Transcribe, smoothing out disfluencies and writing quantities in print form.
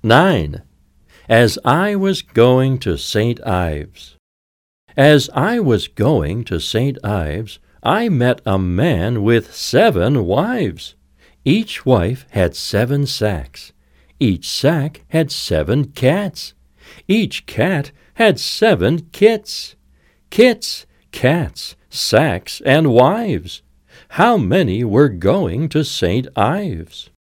9. As I was going to St. Ives. As I was going to St. Ives, I met a man with 7 wives. Each wife had 7 sacks. Each sack had 7 cats. Each cat had 7 kits. Kits, cats, sacks, and wives. How many were going to St. Ives?